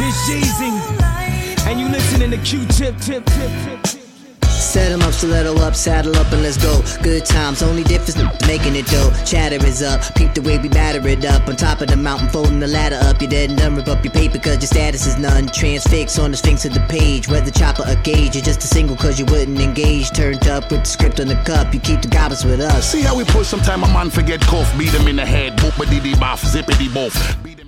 It's Jeezy, and you listening to Q-Tip, tip. Set 'em up, stiletto up, saddle up and let's go. Good times, only difference making it dough. Chatter is up, peep the way we batter it up. On top of the mountain, folding the ladder up. You're dead and done, rip up your paper cause your status is none. Transfix on the sphinx of the page, whether chopper or gauge. You're just a single cause you wouldn't engage. Turned up with the script on the cup, you keep the goblins with us. See how we push, sometime a man forget cough. Beat him in the head, boop-a-dee-dee-boff, zippity-boff.